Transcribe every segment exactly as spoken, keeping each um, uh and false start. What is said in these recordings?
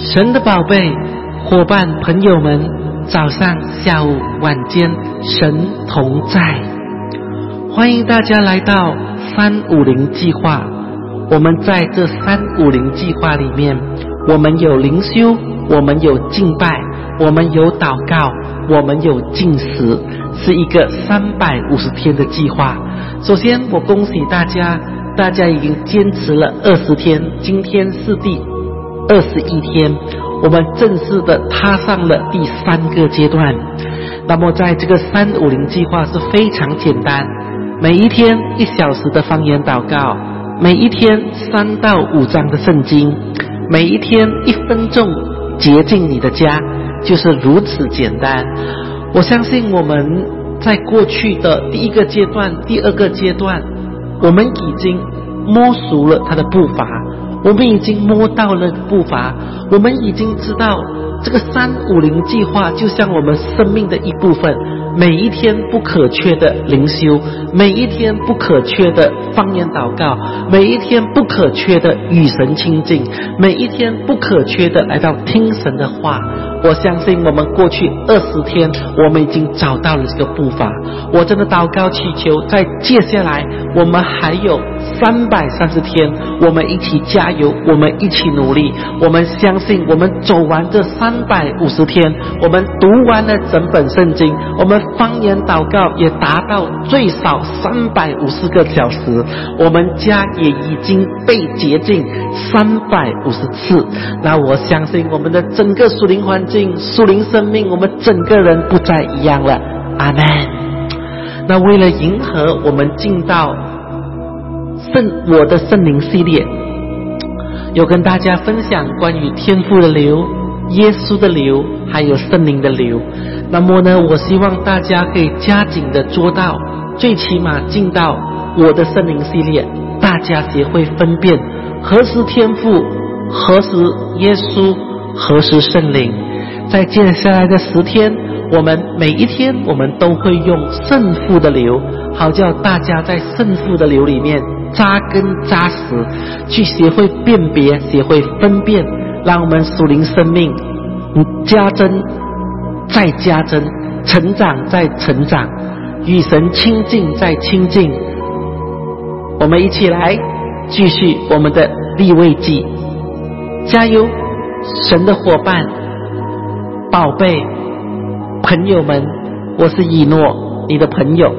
神的宝贝伙伴朋友们，早上下午晚间神同在，欢迎大家来到三五零计划。我们在这三五零计划里面，我们有灵修，我们有敬拜，我们有祷告，我们有禁食，是一个三百五十天的计划。首先我恭喜大家，大家已经坚持了二十天，今天是第二十一天，我们正式的踏上了第三个阶段。那么在这个三五零计划是非常简单，每一天一小时的方言祷告，每一天三到五章的圣经，每一天一分钟洁净你的家，就是如此简单。我相信我们在过去的第一个阶段、第二个阶段，我们已经摸熟了他的步伐，我们已经摸到了步伐，我们已经知道这个三五零计划就像我们生命的一部分，每一天不可缺的灵修，每一天不可缺的方言祷告，每一天不可缺的与神亲近，每一天不可缺的来到听神的话。我相信我们过去二十天我们已经找到了这个步伐，我真的祷告祈求在接下来我们还有三百三十天，我们一起加油，我们一起努力，我们相信我们走完这三百五十天，我们读完了整本圣经，我们方言祷告也达到最少三百五十个小时，我们家也已经被洁净三百五十次。那我相信我们的整个属灵环境、属灵生命，我们整个人不再一样了。阿们。那为了迎合我们进到圣我的圣灵系列，有跟大家分享关于天父的流、耶稣的流还有圣灵的流。那么呢，我希望大家可以加紧的做到，最起码进到我的圣灵系列，大家学会分辨何时天父，何时耶稣，何时圣灵。在接下来的十天，我们每一天我们都会用圣父的流，好叫大家在圣父的流里面扎根扎实，去学会辨别，学会分辨，让我们属灵生命加增再加增，成长再成长，与神亲近再亲近。我们一起来继续我们的利未记，加油！神的伙伴、宝贝、朋友们，我是以诺，你的朋友。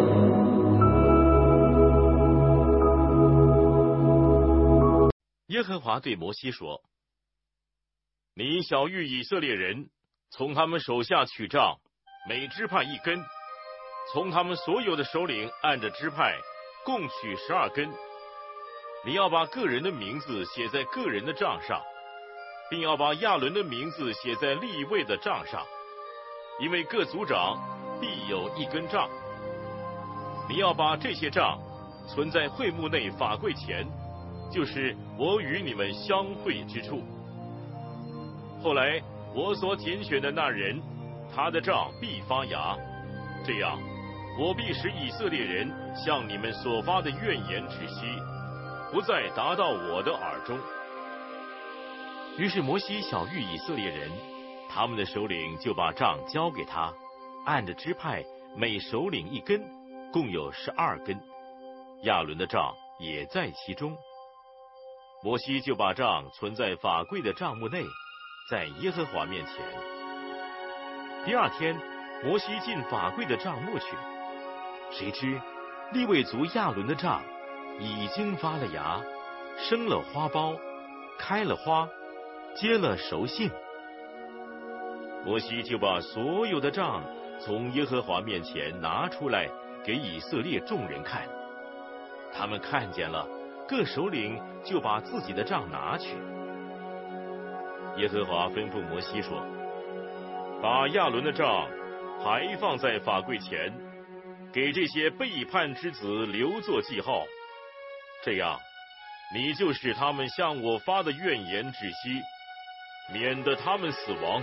耶和华对摩西说：你晓谕以色列人，从他们手下取杖，每支派一根，从他们所有的首领按着支派共取十二根。你要把个人的名字写在个人的杖上，并要把亚伦的名字写在利未的杖上，因为各族长必有一根杖。你要把这些杖存在会幕内法柜前，就是我与你们相会之处。后来我所拣选的那人，他的杖必发芽，这样我必使以色列人向你们所发的怨言止息，不再达到我的耳中。于是摩西晓谕以色列人，他们的首领就把杖交给他，按着支派每首领一根，共有十二根，亚伦的杖也在其中。摩西就把杖存在法柜的帐幕内，在耶和华面前。第二天，摩西进法柜的帐幕去，谁知利未族亚伦的杖已经发了芽，生了花苞，开了花，结了熟杏。摩西就把所有的杖从耶和华面前拿出来给以色列众人看，他们看见了，各首领就把自己的杖拿去。耶和华吩咐摩西说：把亚伦的杖还放在法柜前，给这些背叛之子留作记号，这样你就使他们向我发的怨言止息，免得他们死亡。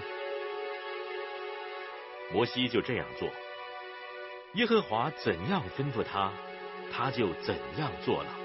摩西就这样做，耶和华怎样吩咐他，他就怎样做了。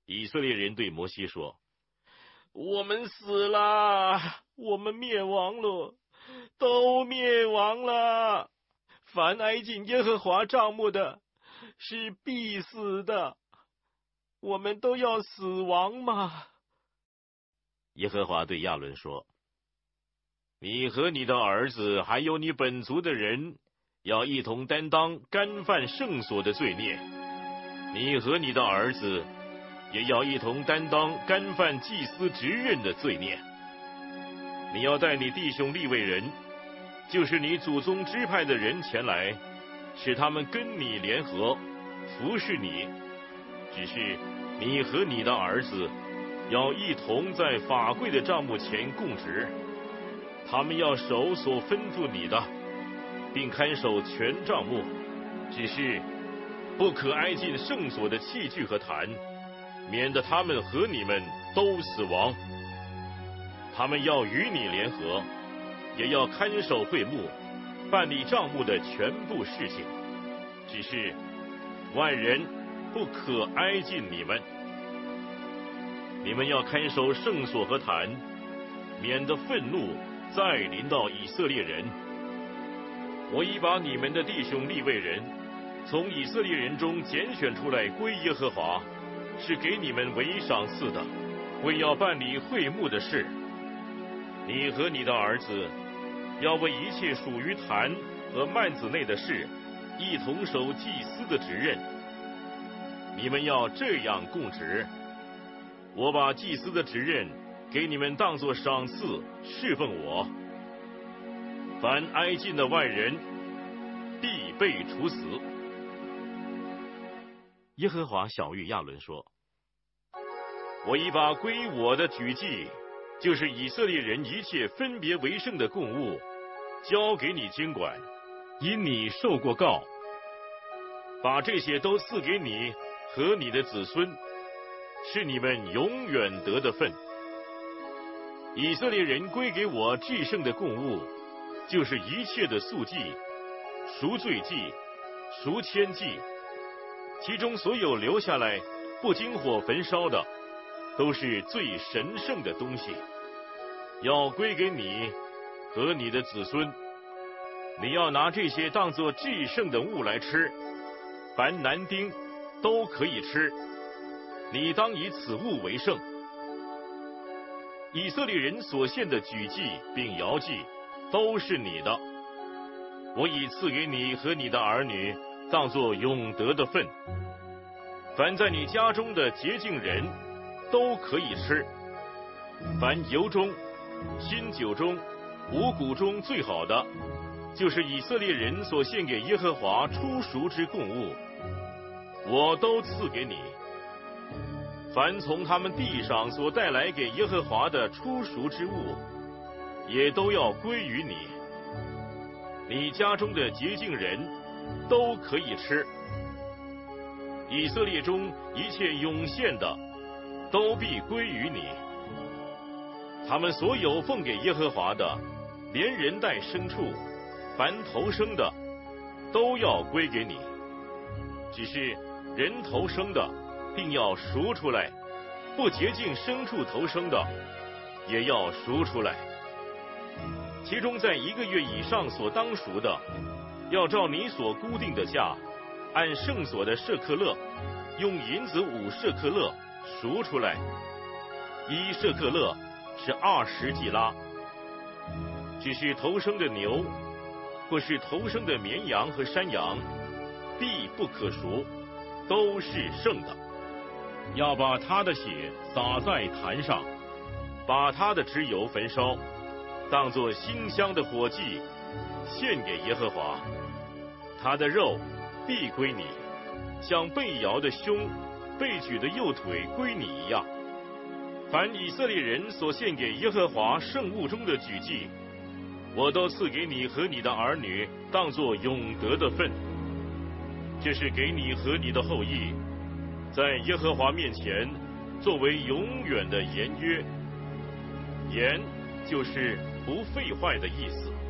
以色列人对摩西说：我们死了，我们灭亡了，都灭亡了。凡挨近耶和华帐幕的，是必死的。我们都要死亡吗？耶和华对亚伦说：你和你的儿子，还有你本族的人，要一同担当干犯圣所的罪孽。你和你的儿子也要一同担当干犯祭司职任的罪孽。你要带你弟兄利未人，就是你祖宗支派的人前来，使他们跟你联合，服侍你。只是你和你的儿子要一同在法柜的帐幕前供职，他们要守所吩咐你的，并看守全帐幕，只是不可挨近圣所的器具和坛，免得他们和你们都死亡。他们要与你联合，也要看守会幕，办理帐幕的全部事情。只是外人不可挨近你们。你们要看守圣所和坛，免得愤怒再临到以色列人。我已把你们的弟兄利未人从以色列人中拣选出来归耶和华，是给你们为赏赐的，为要办理会幕的事。你和你的儿子要为一切属于坛和幔子内的事，一同守祭司的职任。你们要这样供职。我把祭司的职任给你们当作赏赐，侍奉我。凡挨近的外人，必被处死。耶和华晓谕亚伦说：我已把归我的举祭，就是以色列人一切分别为圣的供物，交给你经管，因你受过告，把这些都赐给你和你的子孙，是你们永远得的份。以色列人归给我至圣的供物，就是一切的素祭、赎罪祭、赎愆祭，其中所有留下来不经火焚烧的，都是最神圣的东西，要归给你和你的子孙。你要拿这些当作至圣的物来吃，凡男丁都可以吃，你当以此物为圣。以色列人所献的举祭并摇祭都是你的，我已赐给你和你的儿女当作永得的份。凡在你家中的洁净人都可以吃，凡油中、新酒中、五谷中最好的，就是以色列人所献给耶和华初熟之供物，我都赐给你。凡从他们地上所带来给耶和华的初熟之物，也都要归于你。你家中的洁净人都可以吃。以色列中一切涌现的，都必归于你。他们所有奉给耶和华的，连人带牲畜，凡头生的，都要归给你。只是人头生的，并要赎出来；不洁净牲畜头生的，也要赎出来。其中在一个月以上所当赎的，要照你所固定的价，按圣所的舍克勒，用银子五舍克勒赎出来。一舍克勒是二十季拉。只是头生的牛，或是头生的绵羊和山羊，必不可赎，都是圣的。要把他的血洒在坛上，把他的脂油焚烧，当作馨香的火祭，献给耶和华。他的肉必归你，像被摇的胸、被举的右腿归你一样。凡以色列人所献给耶和华圣物中的举祭，我都赐给你和你的儿女，当作永得的份。这是给你和你的后裔，在耶和华面前作为永远的言约。言就是不废坏的意思。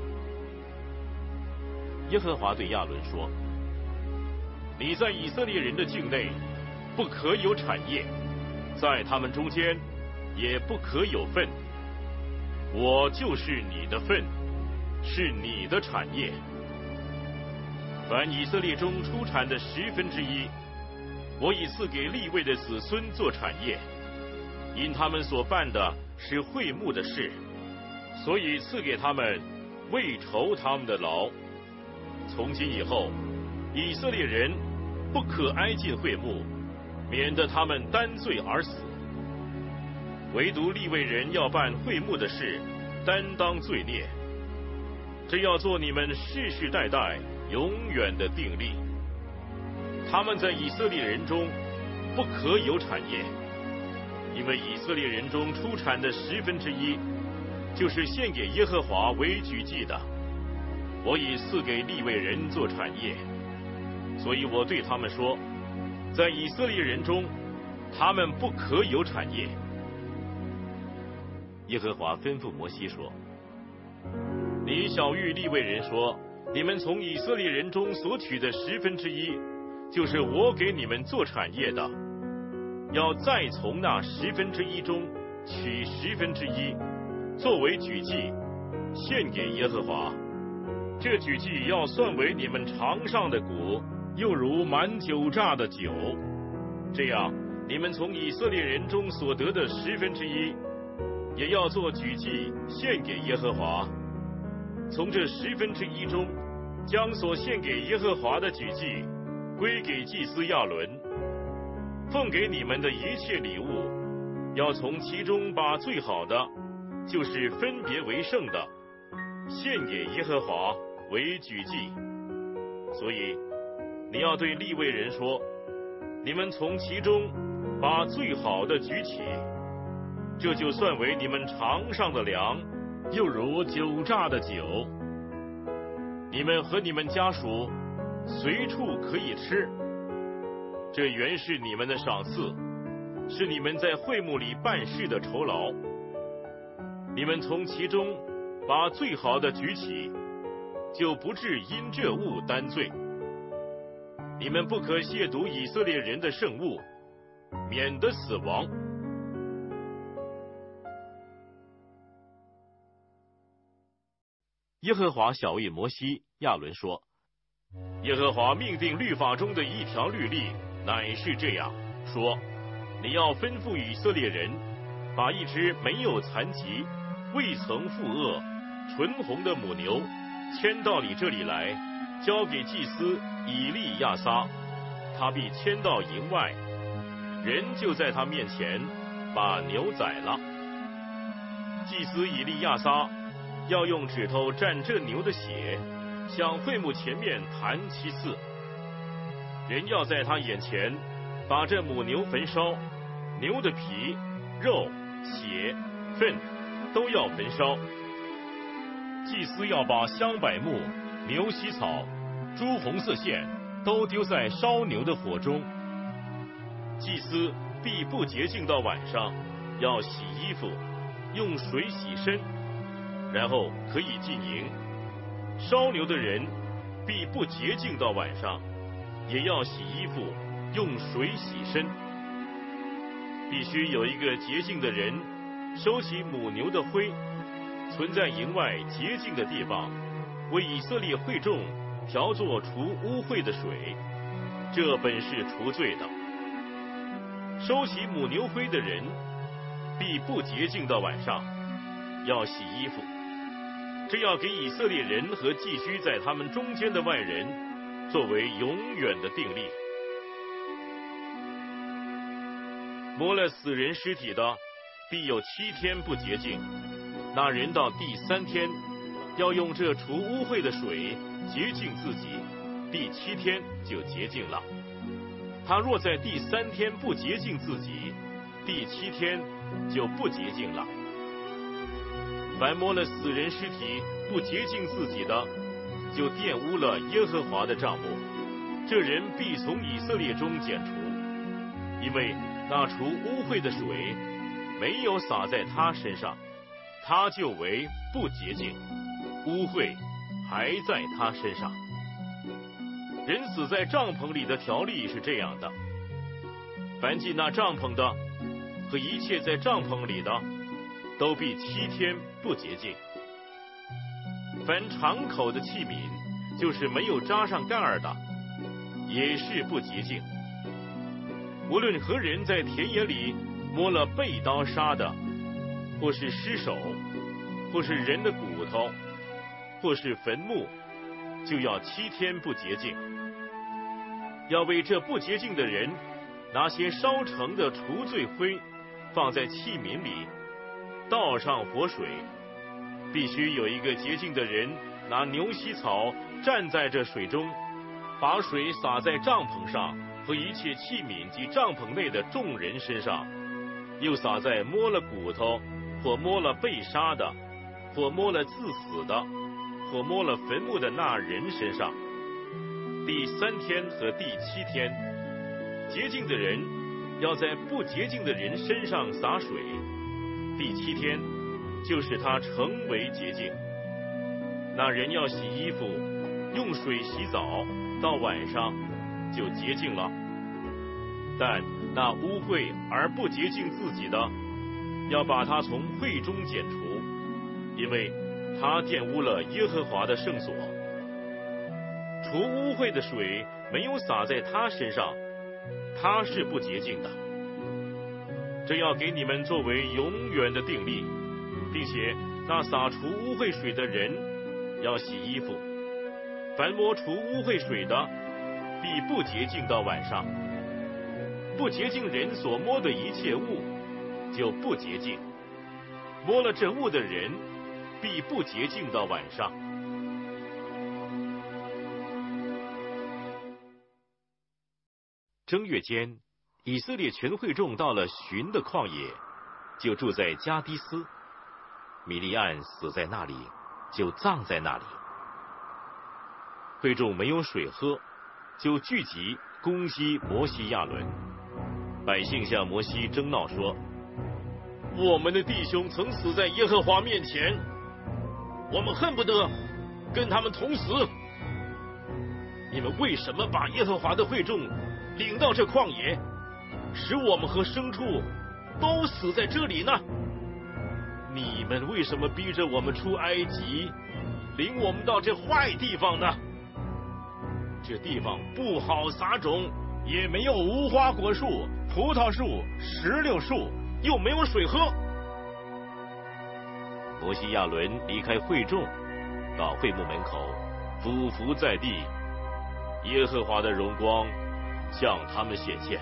耶和华对亚伦说：你在以色列人的境内不可有产业， 在他们中间也不可有份。我就是你的份，是你的产业。凡以色列中出产的十分之一，我已赐给利未的子孙做产业，因他们所办的是会幕的事，所以赐给他们为酬他们的劳。从今以后，以色列人不可挨近会幕，免得他们担罪而死。唯独利未人要办会幕的事，担当罪孽。这要做你们世世代代永远的定例。他们在以色列人中不可有产业，因为以色列人中出产的十分之一，就是献给耶和华为举祭的。我已赐给利未人做产业，所以我对他们说，在以色列人中，他们不可有产业。耶和华吩咐摩西说：你晓谕利未人说，你们从以色列人中所取的十分之一，就是我给你们做产业的，要再从那十分之一中取十分之一，作为举祭，献给耶和华。这举祭要算为你们尝上的谷，又如满酒榨的酒。这样，你们从以色列人中所得的十分之一，也要做举祭献给耶和华。从这十分之一中，将所献给耶和华的举祭归给祭司亚伦。奉给你们的一切礼物，要从其中把最好的，就是分别为圣的，献给耶和华为举祭。所以你要对利未人说，你们从其中把最好的举起，这就算为你们尝上的粮，又如酒榨的酒。你们和你们家属随处可以吃，这原是你们的赏赐，是你们在会幕里办事的酬劳。你们从其中把最好的举起，就不致因这物担罪。你们不可亵渎以色列人的圣物，免得死亡。耶和华晓谕摩西、亚伦说：耶和华命定律法中的一条律例，乃是这样说：你要吩咐以色列人，把一只没有残疾、未曾负恶、纯红的母牛牵到你这里来，交给祭司以利亚撒，他必牵到营外，人就在他面前把牛宰了。祭司以利亚撒要用指头蘸这牛的血，向会幕前面弹七次。人要在他眼前把这母牛焚烧，牛的皮、肉、血、粪都要焚烧。祭司要把香柏木、牛膝草、朱红色线都丢在烧牛的火中。祭司必不洁净到晚上，要洗衣服，用水洗身，然后可以进营。烧牛的人必不洁净到晚上，也要洗衣服，用水洗身。必须有一个洁净的人收起母牛的灰，存在营外洁净的地方，为以色列会众调作除污秽的水，这本是除罪的。收起母牛灰的人必不洁净到晚上，要洗衣服。这要给以色列人和寄居在他们中间的外人作为永远的定例。摸了死人尸体的，必有七天不洁净，那人到第三天要用这除污秽的水洁净自己，第七天就洁净了。他若在第三天不洁净自己，第七天就不洁净了。凡摸了死人尸体不洁净自己的，就玷污了耶和华的帐幕，这人必从以色列中剪除，因为那除污秽的水没有洒在他身上，他就为不洁净，污秽还在他身上。人死在帐篷里的条例是这样的：凡进那帐篷的， 和一切在帐篷里的，都必七天不洁净。凡敞口的器皿，就是没有扎上盖儿的，也是不洁净。无论何人在田野里摸了被刀杀的，或是尸首，或是人的骨头，或是坟墓，就要七天不洁净。要为这不洁净的人拿些烧成的除罪灰，放在器皿里，倒上活水。必须有一个洁净的人拿牛膝草站在这水中，把水洒在帐篷上和一切器皿及帐篷内的众人身上，又洒在摸了骨头或摸了被杀的，或摸了自死的，或摸了坟墓的那人身上。第三天和第七天，洁净的人要在不洁净的人身上洒水。第七天，就使他成为洁净。那人要洗衣服，用水洗澡，到晚上就洁净了。但那污秽而不洁净自己的，要把他从会中剪除，因为他玷污了耶和华的圣所。除污秽的水没有洒在他身上，他是不洁净的。这要给你们作为永远的定例，并且那洒除污秽水的人要洗衣服，凡摸除污秽水的，必不洁净到晚上。不洁净人所摸的一切物，就不洁净。摸了这物的人，必不洁净到晚上。正月间，以色列全会众到了寻的旷野，就住在加迪斯。米利暗死在那里，就葬在那里。会众没有水喝，就聚集攻击摩西亚伦。百姓向摩西争闹说：我们的弟兄曾死在耶和华面前，我们恨不得跟他们同死。你们为什么把耶和华的会众领到这旷野，使我们和牲畜都死在这里呢？你们为什么逼着我们出埃及，领我们到这坏地方呢？这地方不好撒种，也没有无花果树、葡萄树、石榴树，又没有水喝。摩西亚伦离开会众，到会幕门口，俯伏在地，耶和华的荣光向他们显现。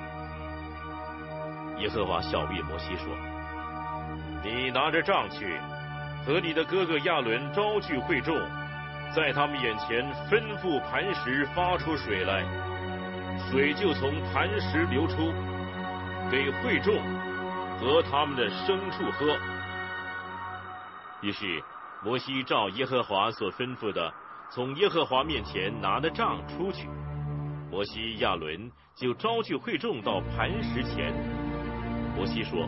耶和华晓谕摩西说：你拿着杖去，和你的哥哥亚伦招聚会众，在他们眼前吩咐磐石发出水来，水就从磐石流出，给会众和他们的牲畜喝。于是摩西照耶和华所吩咐的，从耶和华面前拿了杖出去。摩西亚伦就招聚会众到磐石前。摩西说：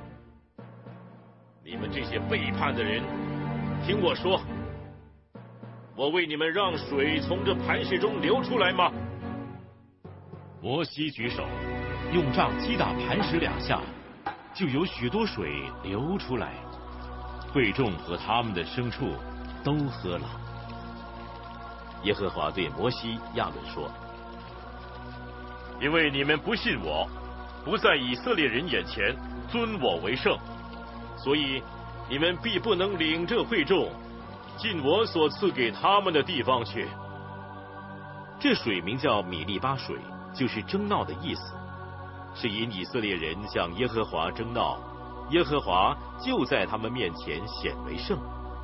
你们这些背叛的人，听我说，我为你们让水从这磐石中流出来吗？摩西举手，用杖击打磐石两下，就有许多水流出来，会众和他们的牲畜都喝了。耶和华对摩西亚伦说：因为你们不信我，不在以色列人眼前尊我为圣，所以你们必不能领这会众进我所赐给他们的地方去。这水名叫米利巴水，就是争闹的意思，是因以色列人向耶和华争闹，耶和华就在他们面前显为圣。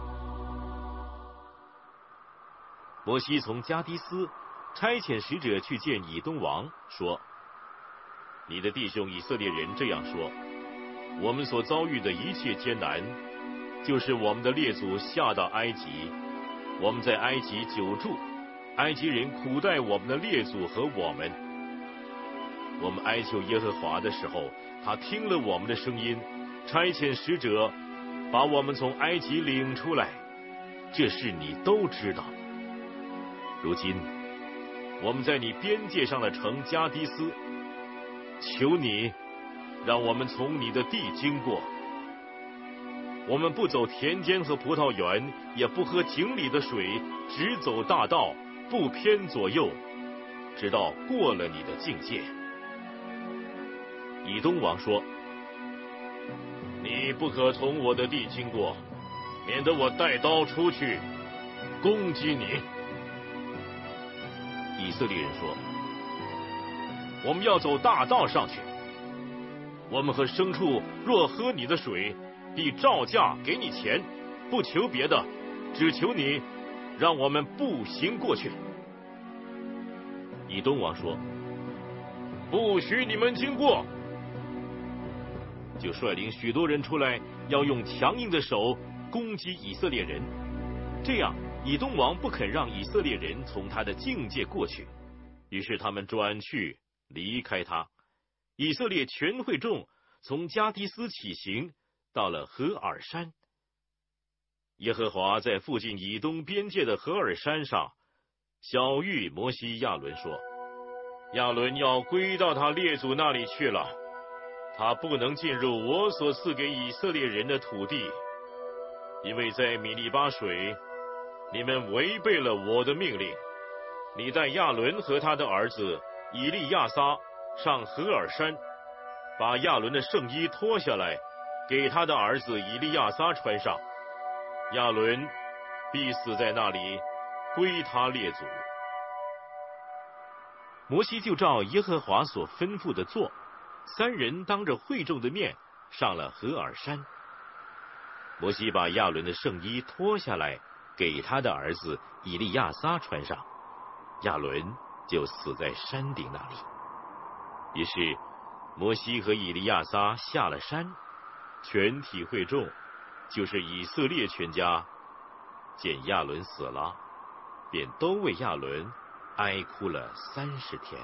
摩西从加迪斯差遣使者去见以东王，说：你的弟兄以色列人这样说，我们所遭遇的一切艰难，就是我们的列祖下到埃及，我们在埃及久住，埃及人苦待我们的列祖和我们。我们哀求耶和华的时候，他听了我们的声音，差遣使者把我们从埃及领出来，这事你都知道。如今我们在你边界上的城加迪斯，求你让我们从你的地经过。我们不走田间和葡萄园，也不喝井里的水，只走大道，不偏左右，直到过了你的境界。以东王说：你不可从我的地经过，免得我带刀出去攻击你。以色列人说：我们要走大道上去。我们和牲畜若喝你的水，必照价给你钱，不求别的，只求你让我们步行过去。以东王说：不许你们经过。就率领许多人出来，要用强硬的手攻击以色列人。这样以东王不肯让以色列人从他的境界过去，于是他们转去离开他。以色列全会众从加迪斯起行，到了何珥山。耶和华在附近以东边界的何珥山上晓谕摩西亚伦说：亚伦要归到他列祖那里去了，他不能进入我所赐给以色列人的土地，因为在米利巴水你们违背了我的命令。你带亚伦和他的儿子以利亚撒上何珥山，把亚伦的圣衣脱下来，给他的儿子以利亚撒穿上。亚伦必死在那里，归他列祖。摩西就照耶和华所吩咐的做，三人当着会众的面上了何珥山。摩西把亚伦的圣衣脱下来，给他的儿子以利亚撒穿上，亚伦就死在山顶那里。于是摩西和以利亚撒下了山，全体会众，就是以色列全家，见亚伦死了，便都为亚伦哀哭了三十天。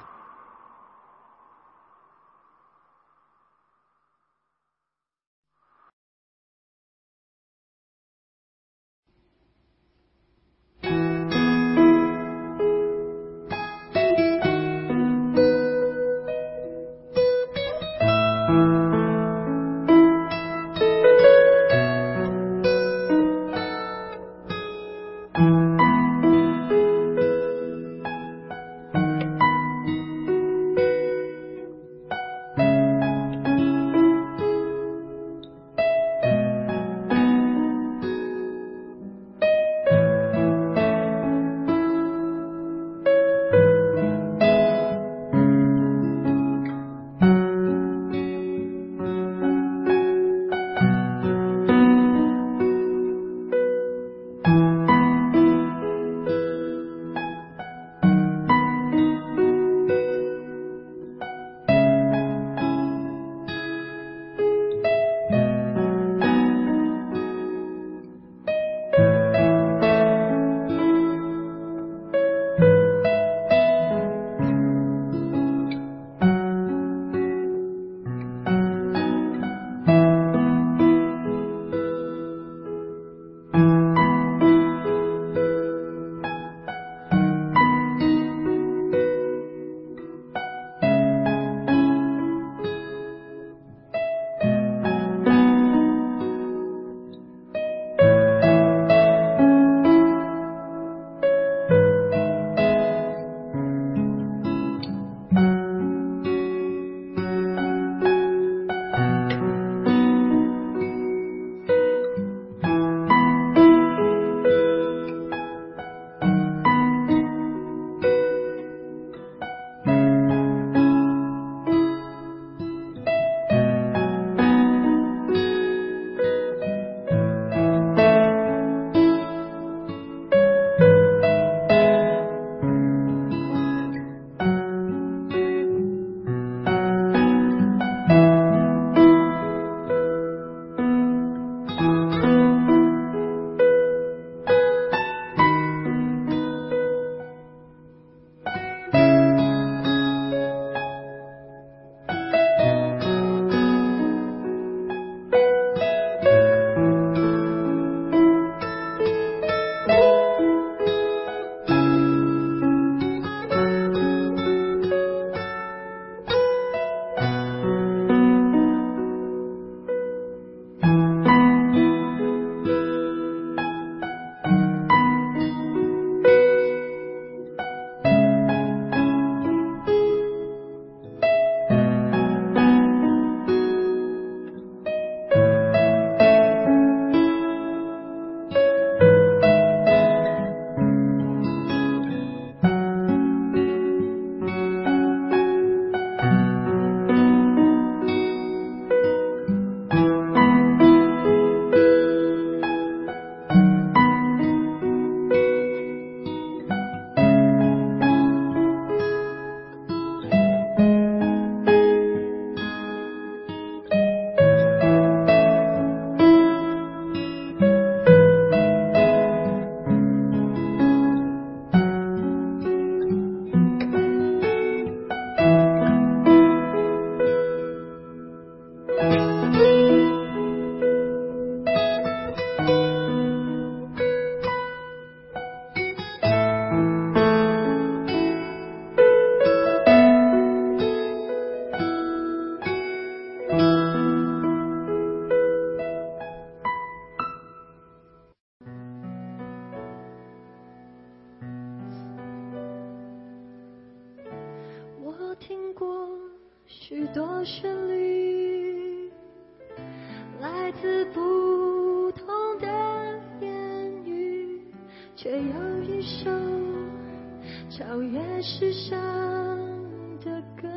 许多旋律，来自不同的言语，却有一首超越世上的歌。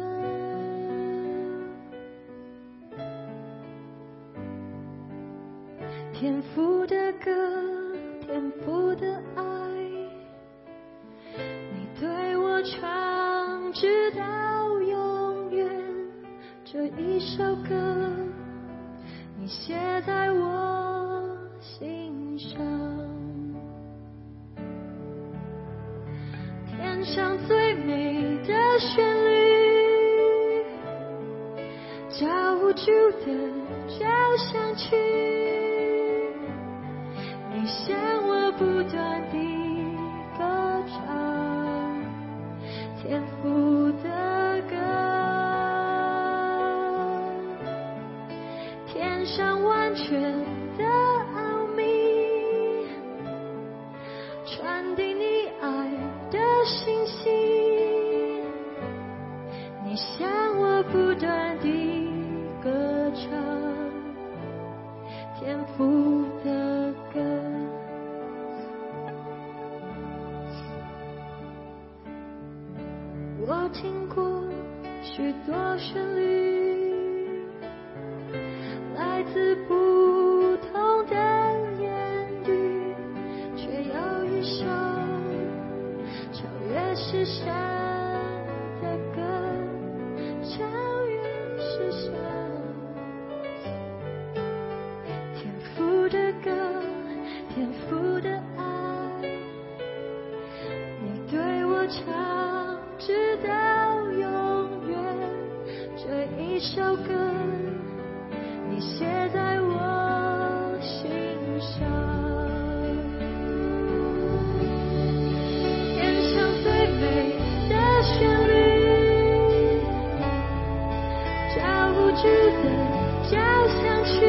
天赋的歌，天赋的爱，你对我唱直到永远。这一首歌，你写在我心上。天上最美的旋律，叫无助的交响曲，你向我不断地歌唱天赋的歌。天上完全的奥秘，传递你爱的信息，你向我不断地歌唱天赋的歌。我听过许多旋律，来自不同的言语，却有一首超越世上的歌，超越世上。天赋的歌，天赋的爱，你对我唱直到永远。这一首歌，你写在我心上。天上最美的旋律，叫无助的交响曲，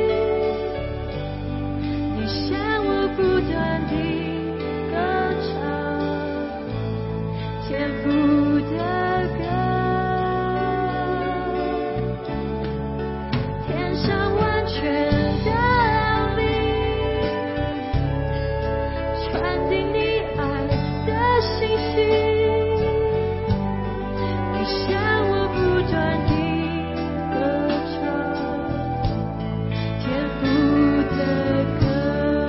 你向我不断地歌唱天赋的歌。天上完全的奥秘，传递你爱的信息，你向我不断地歌唱天赋的歌。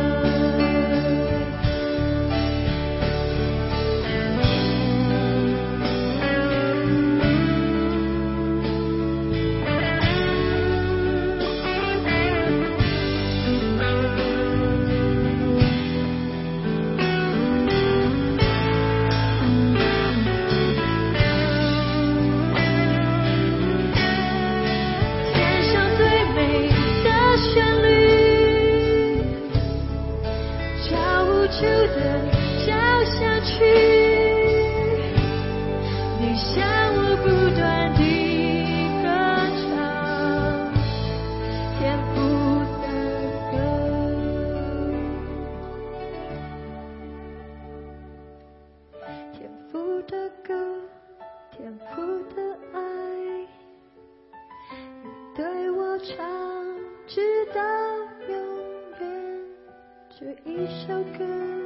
天上最美的旋律，叫无助的交响曲，你向我不断地歌唱天赋的歌。天赋的歌，天赋的爱，你对我唱直到永远。这一首歌，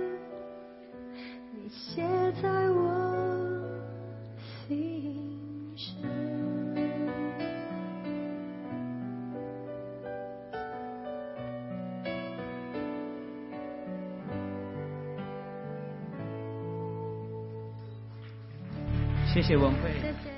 你写在我心上。 谢谢文慧。 谢谢。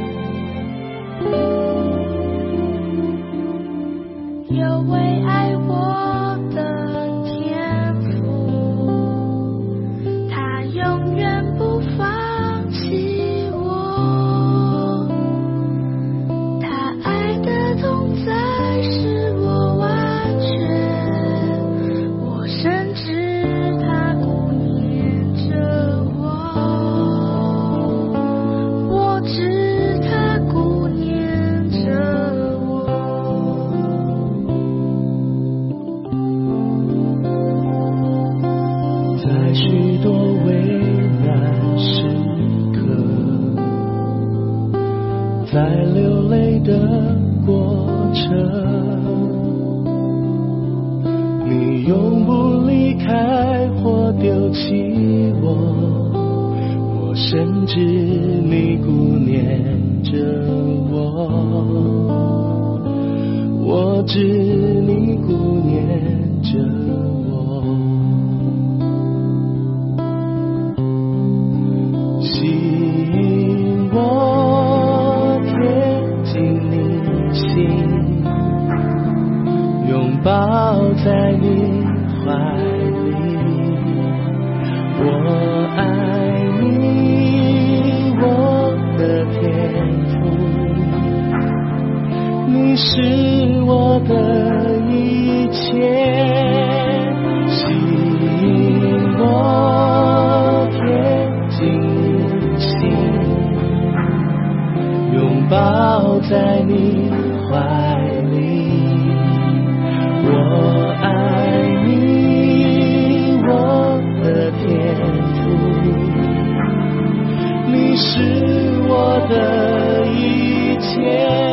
有位爱我流泪的过程，你永不离开或丢弃我，我深知你顾念着我，我知你顾念着我，吸引我贴近你心，拥抱在你怀里，我爱你，我的天父，你是我的一切，吸引我贴近你心，拥抱在你怀里，我爱你，我的天父，你是我的一切。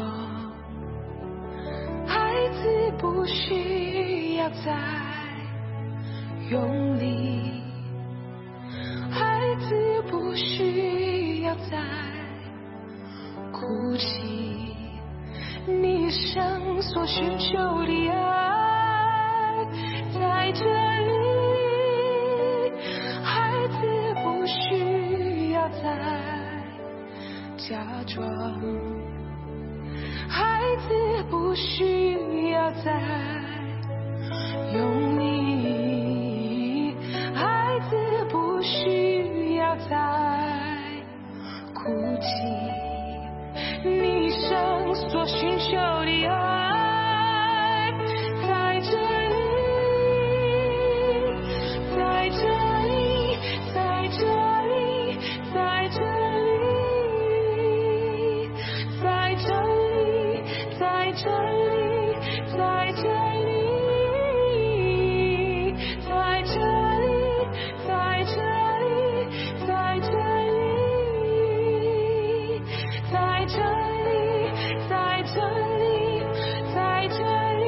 孩子不需要再用力，孩子不需要再哭泣，你生所寻求的爱在这里，孩子不需要再假装，孩子不需要再用力，孩子不需要再哭泣，你生所寻求的爱在这里，在这里，在这里，在这里，在这里，在这里，在这里，在这里，在这里，在这里，在这里，在这里，在这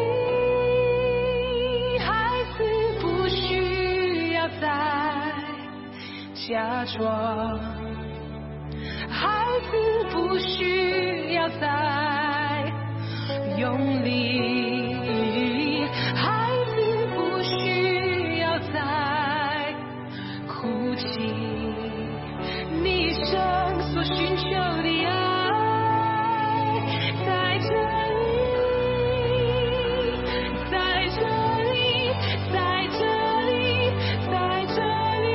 里，孩子不需要再假装，孩子不需要再用力，孩子不需要再哭泣，你生所寻求的爱在这里，在这里，在这里，在这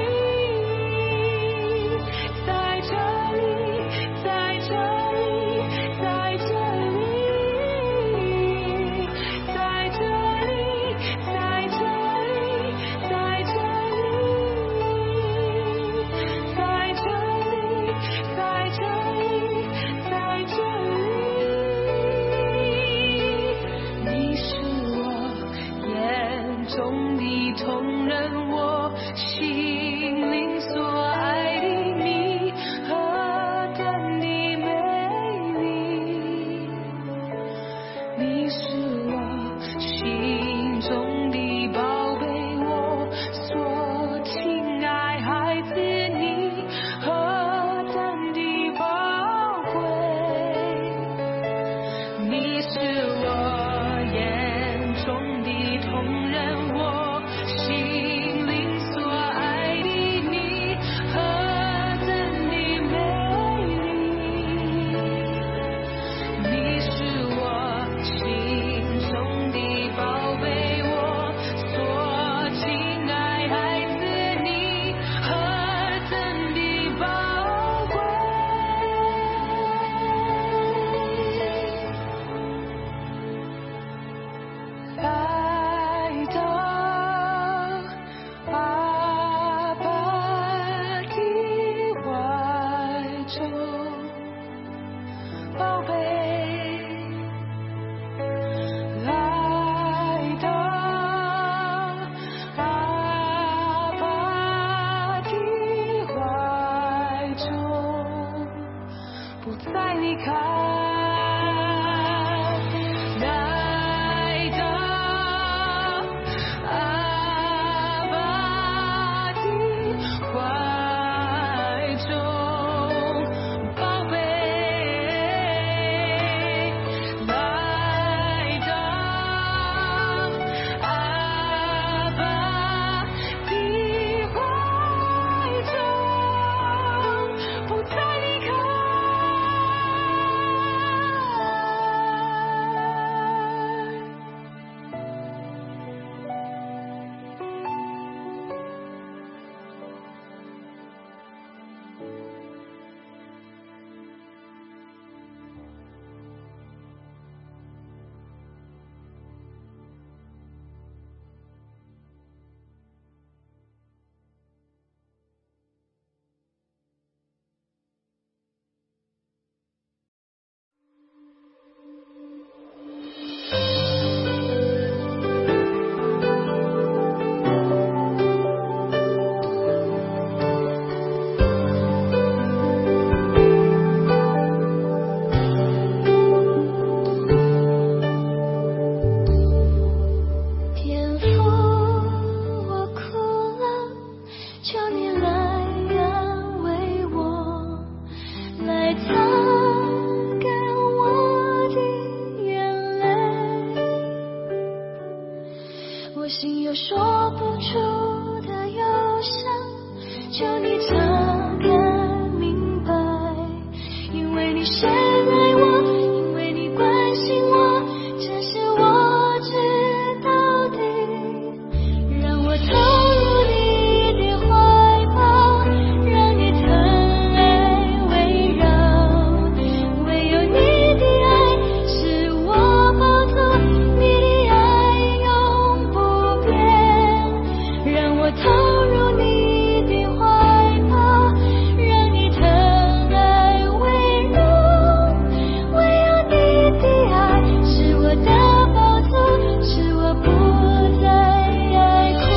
里，在这里，在这里，在这里，在这里，在这里，在这里，在这里，在这里，在这里，你是我眼中的瞳人，我心灵所爱的你，何等的美丽！你是我心中的宝贝，我所亲爱孩子，你何等的宝贵！你是我眼中的瞳人，我心灵所爱的你，何等的美丽！你是我心中的宝贝，我说不出的忧伤，求你敞开明白，因为你深爱我，因为你关心我，这是我知道的。让我投入你的怀抱，让你疼爱围绕，唯有你的爱是我抱住，你的爱永不变。让我投入你的怀抱，让你疼爱围绕，唯有你的爱是我的宝座，使我不再爱哭。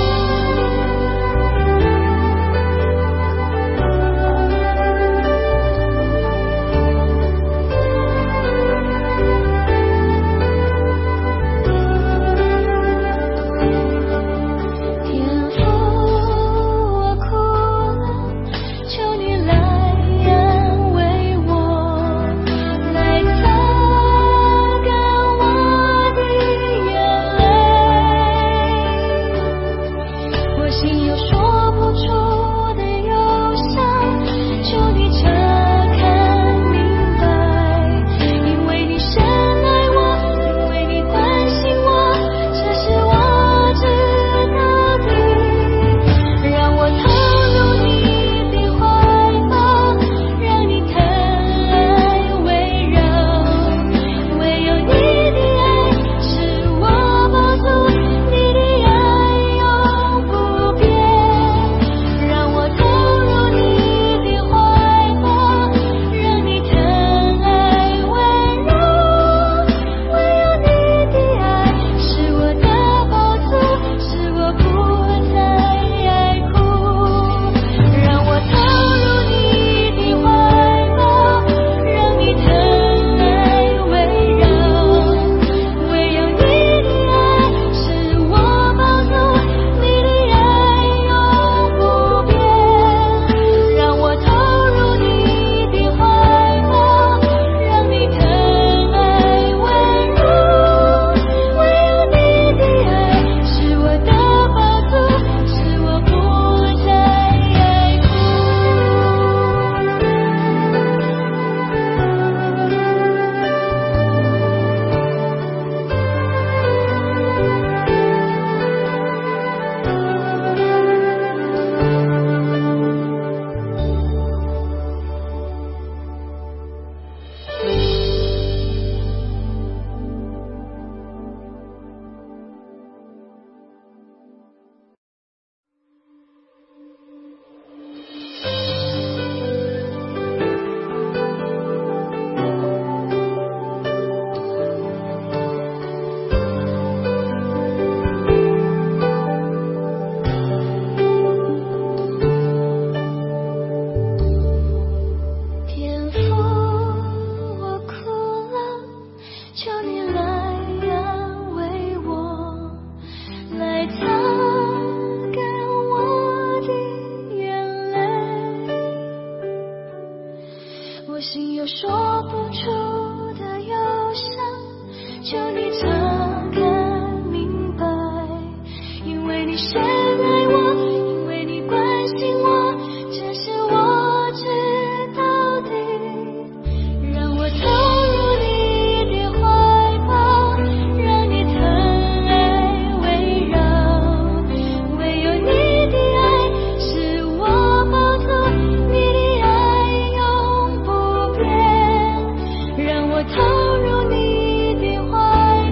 天父，我哭了，求你来安慰我，来擦干我的眼泪。我心有说不出的忧伤，求你敞开明白，因为你深爱我，因为你关心我，这是我知道的。让我投入你的怀抱，让你疼爱围绕，唯有你的爱是我抱住，你的爱永不变。让我投入你的怀抱，让你疼爱围绕，唯有你的爱是我的宝座，使我不再爱哭。让我投入你的怀抱，让你疼爱围绕，唯有你的爱是我抱住，你的爱永不变。让我投入你的怀抱，让你疼爱围绕，唯有你的爱是我的宝座，使我不再爱哭。天父，我哭了，求你来安慰我，来擦干我的眼泪。我心有说不出的忧伤，求你敞开明白，因为你深爱我，因为你关心我，这是我知道的。让我投入你的怀抱，让你疼爱围绕，唯有你的爱是我抱住，你的爱永不变。让我投入你的怀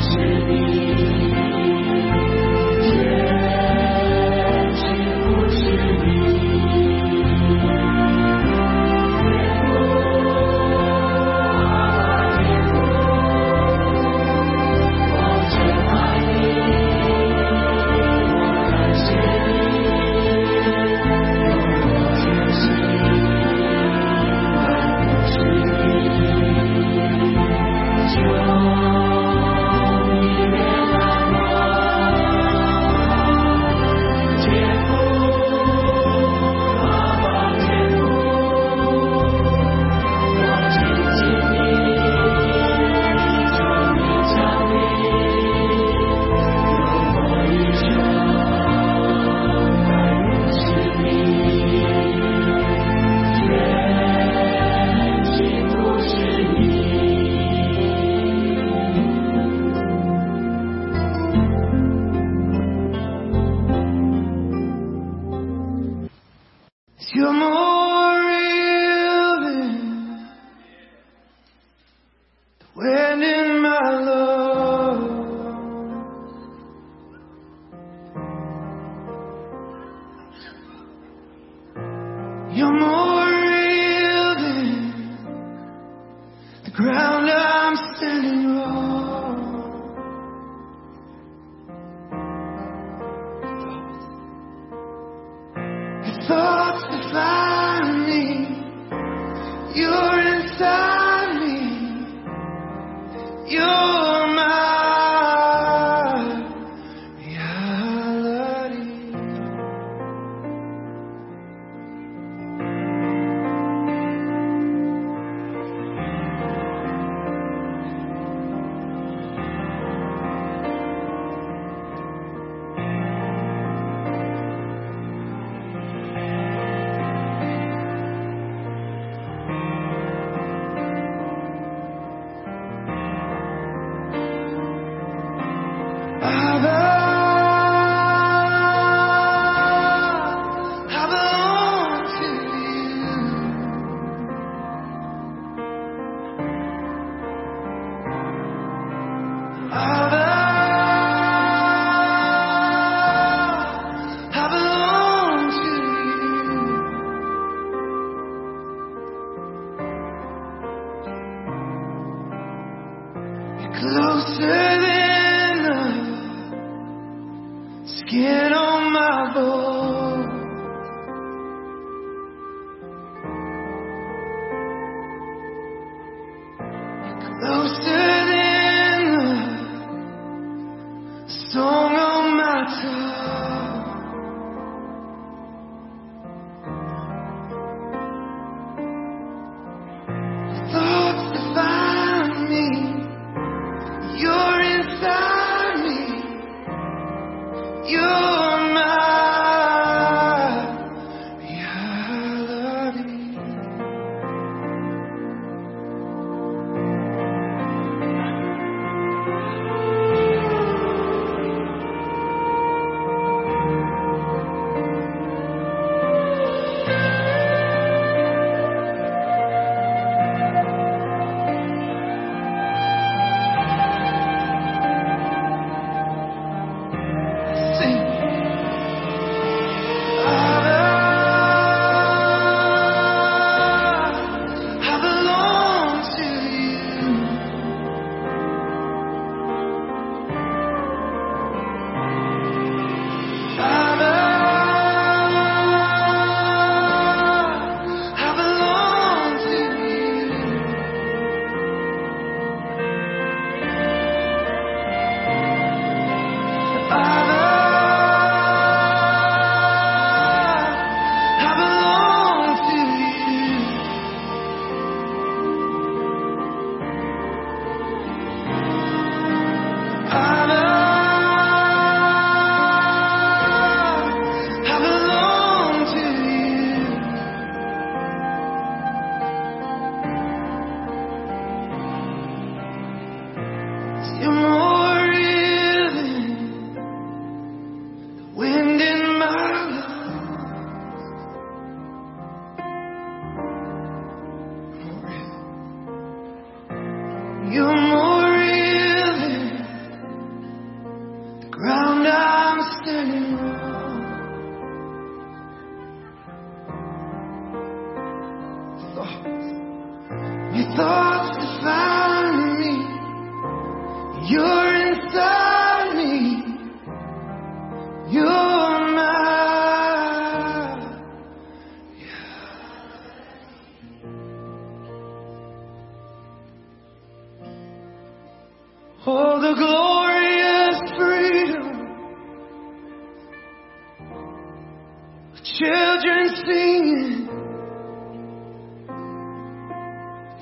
You're more real than the wind in my love. You're more real than the ground I'm standing on. Your thoughts define me. You're inside me. You're my reality. Closer than the skin on my bone. Closer than the song on my tongue. Thoughts define me. You're inside me. You're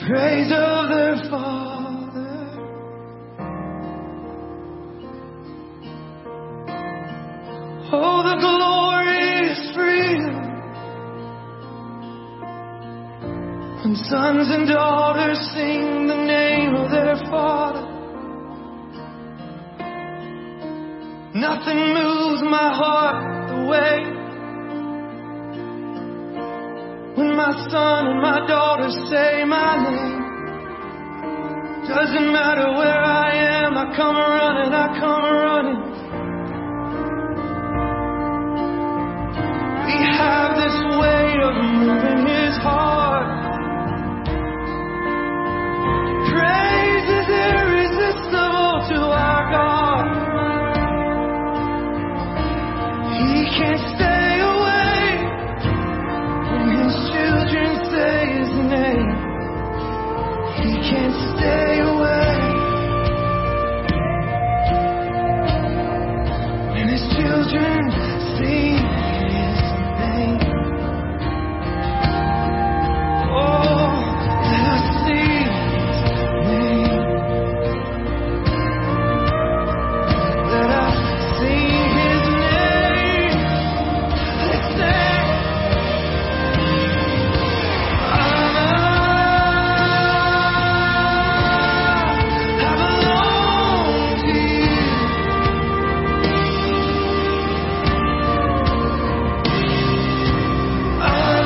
praise of their father. Oh, the glorious freedom when sons and daughters sing the name of their father. Nothing moves my heart the way when my son and my daughter say my name. Doesn't matter where I am, I come running, I come running. We have this way of moving his heart. Praise is irresistible to our God. He can't stay away when his children say his name. He can't stay away when his children sing his name. Oh, let us sing his name. Let us sing his name. Let's sing. I belong to you. I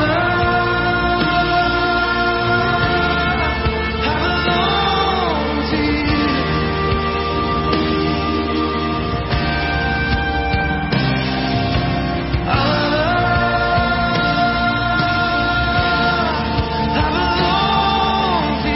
belong to you. I belong to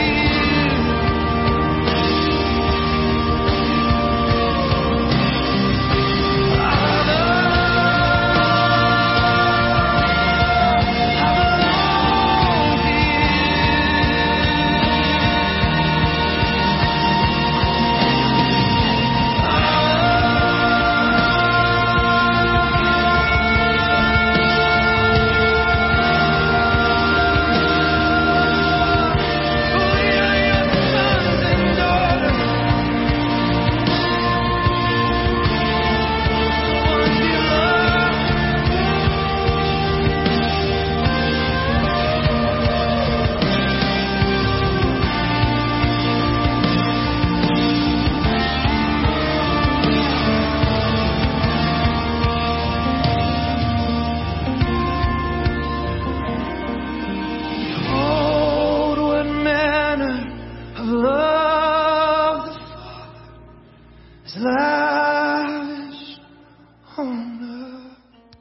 Behold, what manner of love the Father has lavished on us.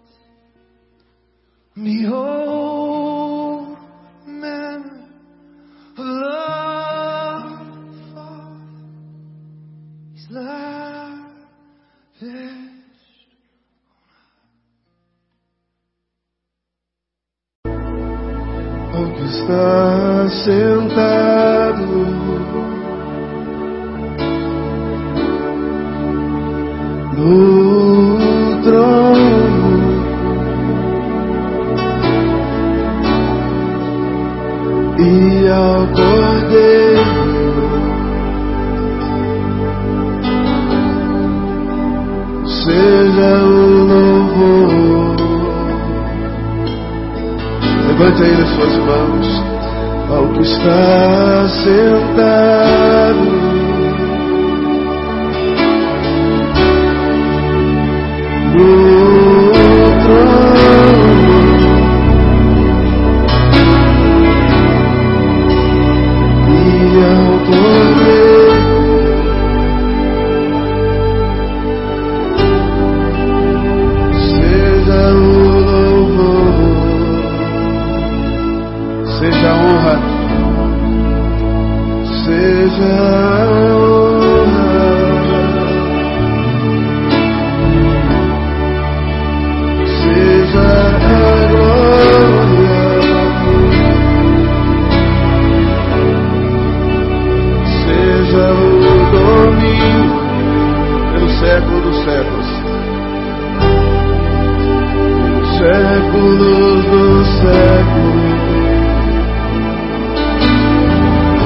Behold, what manner of love the Father has lavished. Ao que está sentado no trono, e ao Cordeiro seja o louvor. Levante aí as suas mãos ao que está sentado no trono, e ao Cordeiro seja o louvor. Seja a honra, seja a honra, seja a glória, seja o domínio pelo século dos séculos, séculos dos séculos.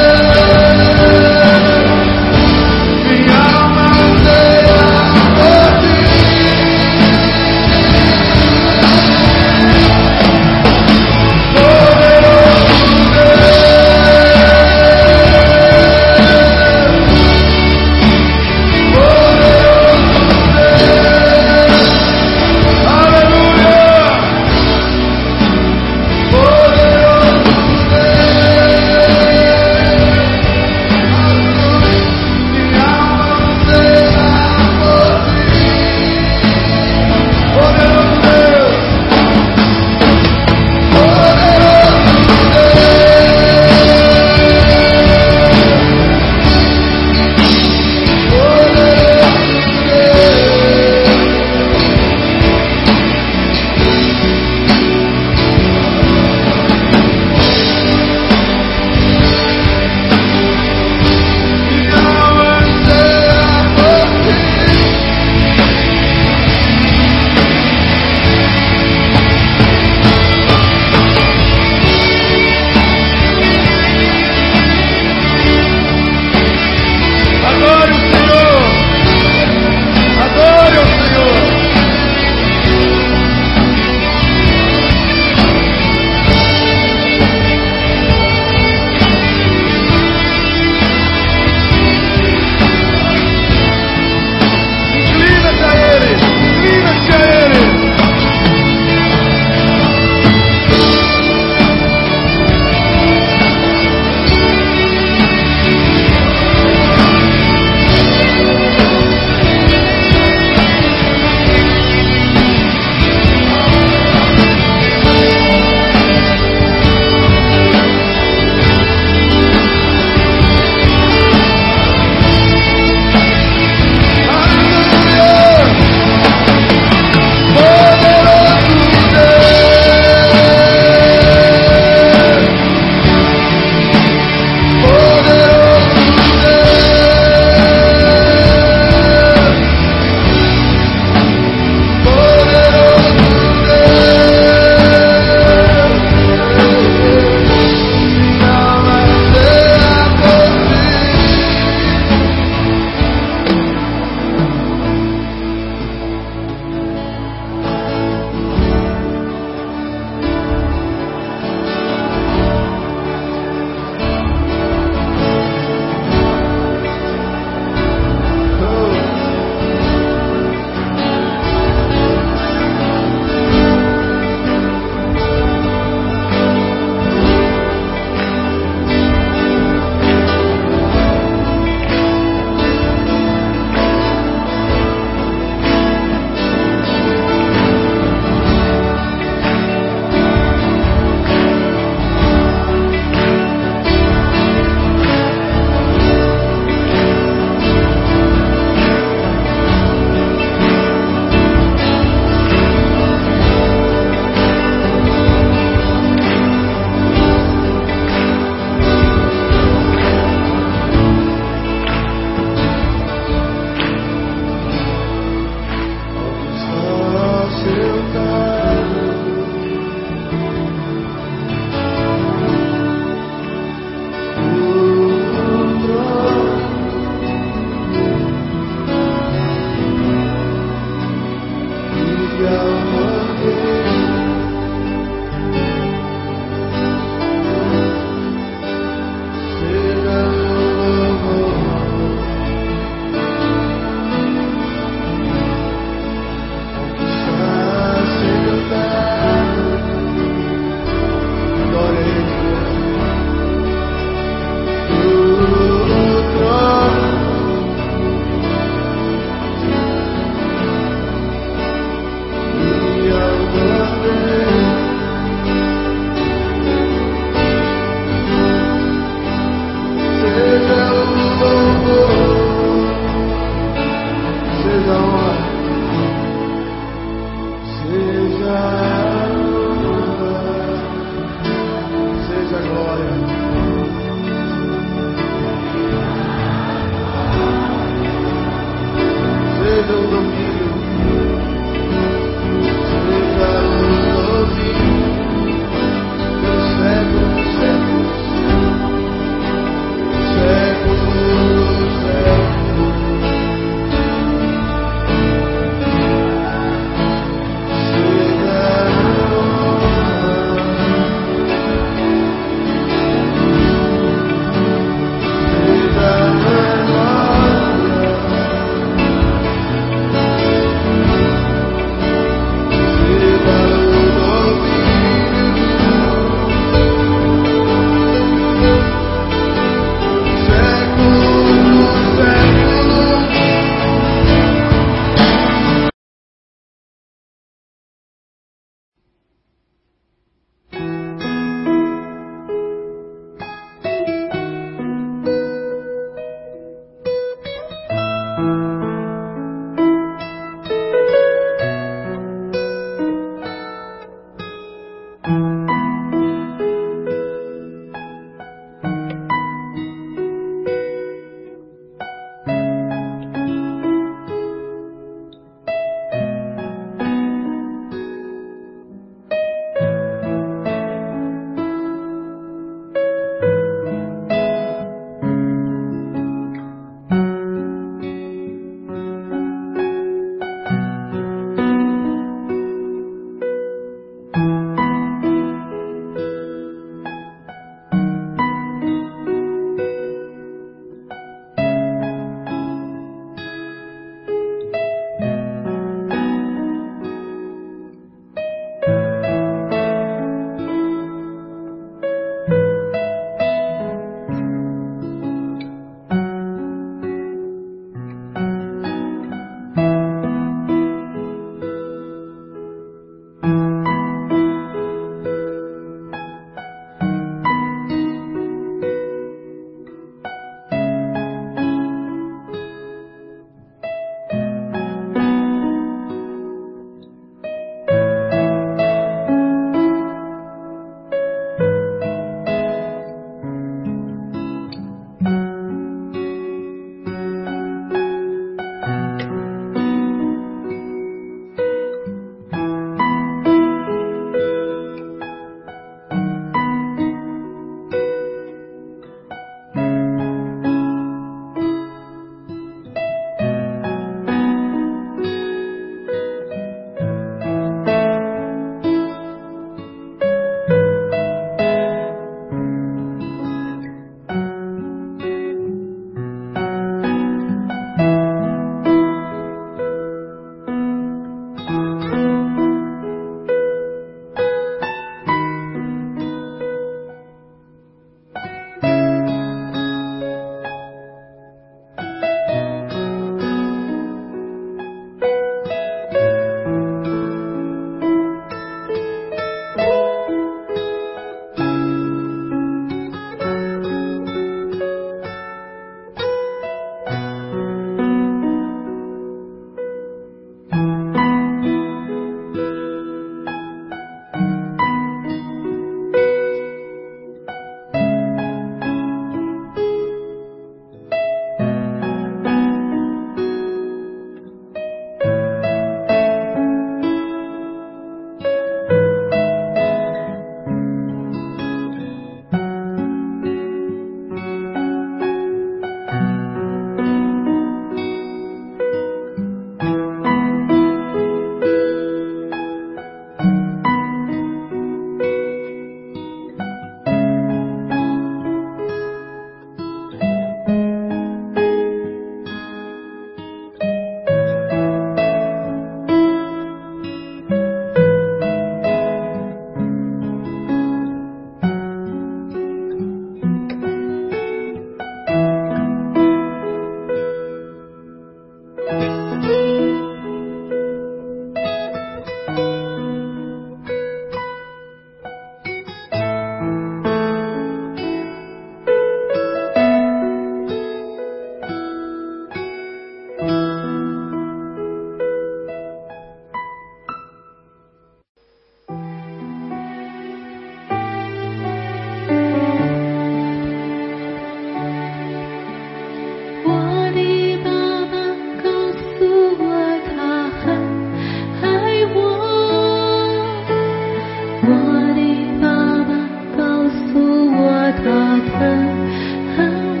我。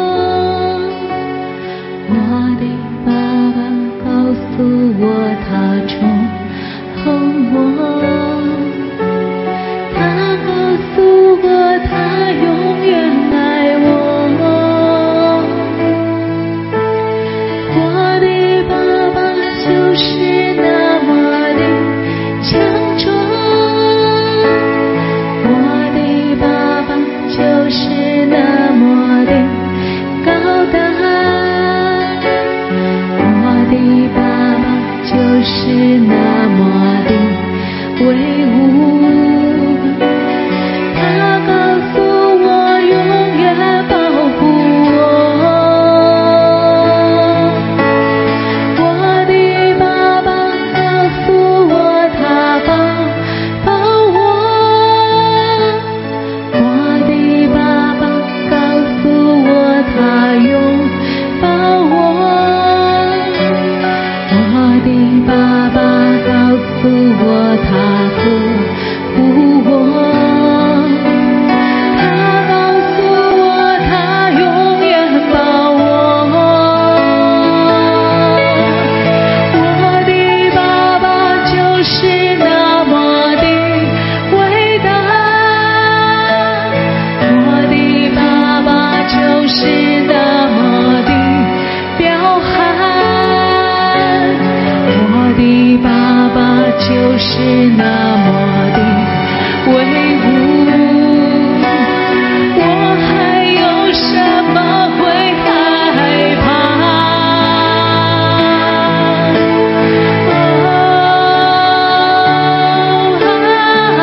我的爸爸告诉我，他宠hon我，他告诉我，他永远爱我。我的爸爸就是那么的强壮，我的爸爸就是那么的高大，我的爸爸就是那么的威武，他告诉我永远保护我。我的爸爸告诉我，他保保我。我的爸爸告诉我，他拥抱我。我的爸爸告诉我，他呵护我。他告诉我，他永远保我。我的爸爸就是那么的伟大，我的爸爸就是那么的彪悍，我的爸爸就是那么的威武，我还有什么会害怕？哦，阿爸，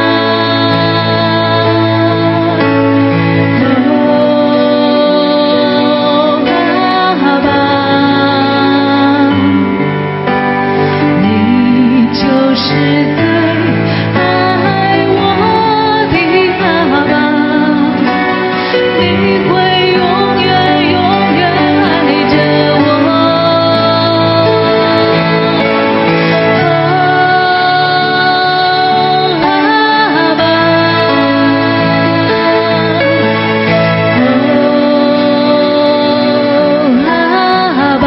哦，阿爸，你就是最爱我的阿爸，你会永远永远爱着我。哦，阿爸，哦，阿爸。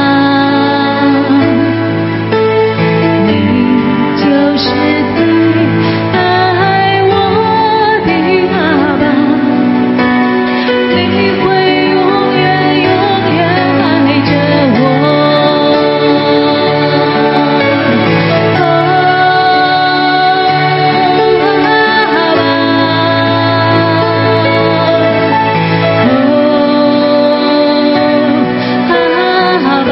你就是最爱我的阿爸，你会永远永远爱着我。哦，阿爸，哦，阿爸。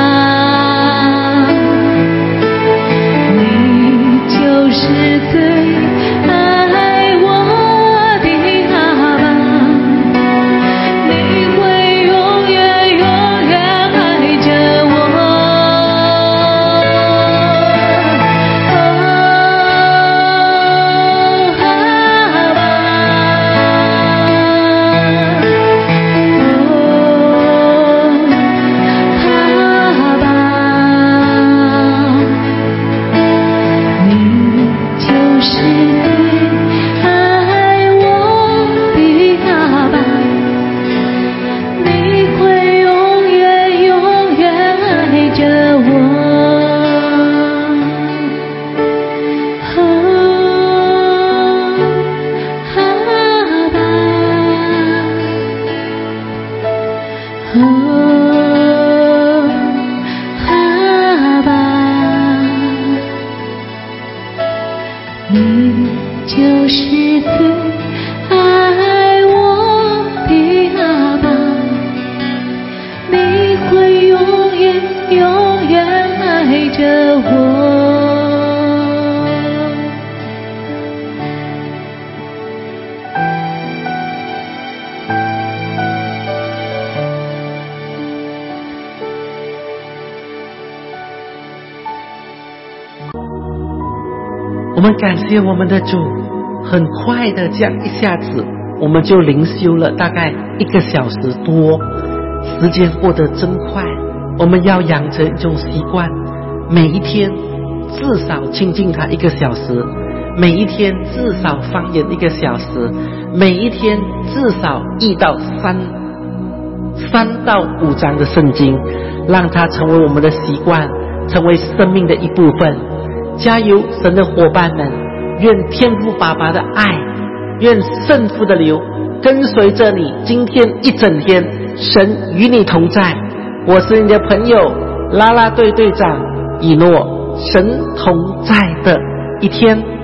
你就是最爱我的阿爸，你会永远永远爱着我。哦，阿爸，哦，阿爸。你就是最爱我的阿爸，你会永远永远爱着我。哦，阿爸，哦，阿爸。你就是最爱我的阿爸，你会永远永远爱着我。 我们感谢我们的主，很快的这样一下子，我们就灵修了大概一个小时多，时间过得真快。我们要养成一种习惯，每一天至少亲近他一个小时， 每一天至少方言一个小时，每一天至少一到三三到五章的圣经，让它成为我们的习惯，成为生命的一部分。加油，神的伙伴们，愿天父爸爸的爱，愿圣父的流跟随着你今天一整天，神与你同在。我是你的朋友啦啦队队长以诺，神同在的一天。